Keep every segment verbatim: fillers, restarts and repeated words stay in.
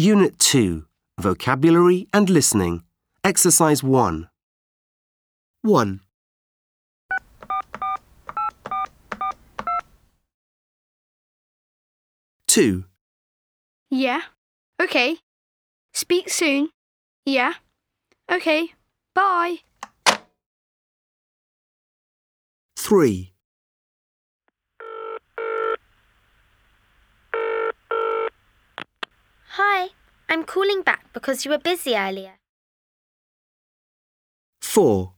Unit two, Vocabulary and Listening. Exercise one. one. two. Yeah. Okay. Speak soon. Yeah. Okay. Bye. three. Hi, I'm calling back because you were busy earlier. four.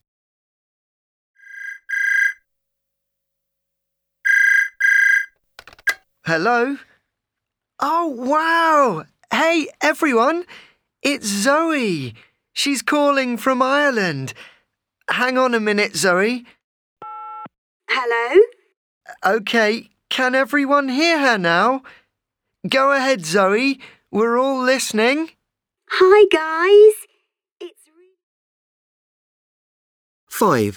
Hello? Oh, wow! Hey, everyone! It's Zoe. She's calling from Ireland. Hang on a minute, Zoe. Hello? OK, can everyone hear her now? Go ahead, Zoe. We're all listening. Hi, guys. It's really... five.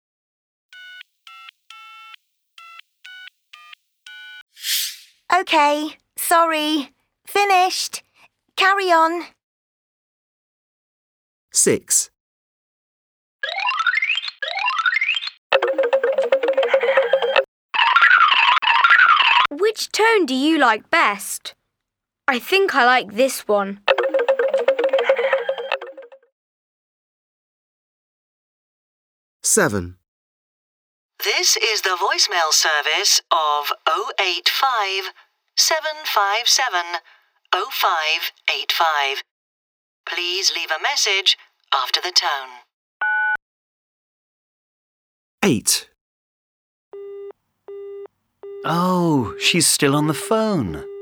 OK, sorry. Finished. Carry on. six. Which tone do you like best? I think I like this one. seven. This is the voicemail service of oh eight five, seven five seven, oh five eight five. Please leave a message after the tone. eight. Oh, she's still on the phone.